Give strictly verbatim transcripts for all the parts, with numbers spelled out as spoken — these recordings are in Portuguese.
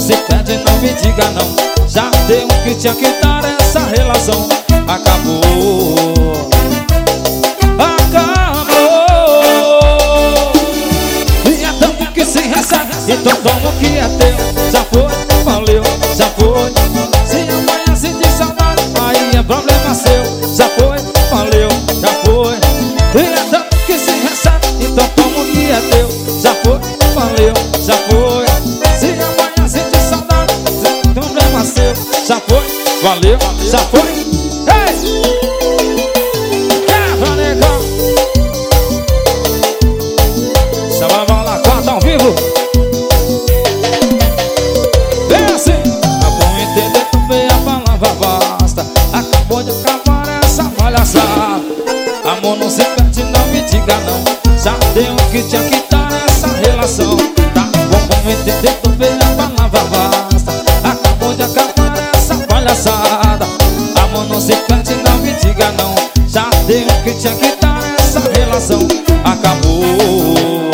se perde, não me diga não. Já deu o que tinha que dar, essa relação acabou. Acabou. E é tanto que se recebe, então toma o que é teu. Já foi, valeu, já foi. Se amanhã sentir saudade, aí é problema seu. Já foi, valeu, já foi. E é tanto que se recebe, então toma o que é teu. Já foi, valeu, já foi. Se amanhã sentir saudade, é problema seu. Já foi, valeu, já foi. Ei! Quebra, negão. Chamava lá, quarta ao vivo. Vem assim. Tá bom entender também a palavra basta. Acabou de acabar essa palhaçada. Amor, não se perde, não me diga não. Já deu o que tinha que dar essa relação. Tá bom, vamos entender também a palavra basta. Acabou de acabar essa palhaçada. Amor, não se perde, não me diga não. Já deu o que tinha que dar essa relação. Acabou.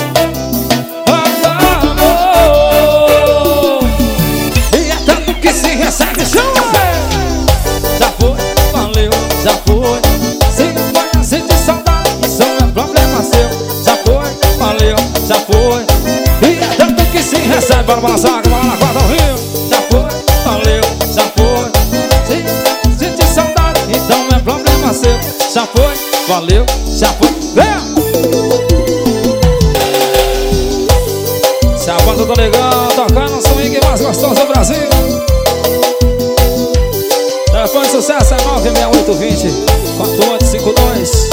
Acabou. E é tanto que se recebe, chama. Já foi, valeu, já foi. Se amanhã sentir saudade, isso é problema seu. Já foi, valeu, já foi. E é tanto que se recebe. Bora balançar, bora na quarta ao rio. Já foi, valeu, já foi. Se sentir saudade, então é problema seu. Já foi, valeu, já foi. Vem! Se a banda do Negão tocando o swing mais gostoso do Brasil. Telefone de sucesso é nove seis oito dois zero quatro oito cinco dois.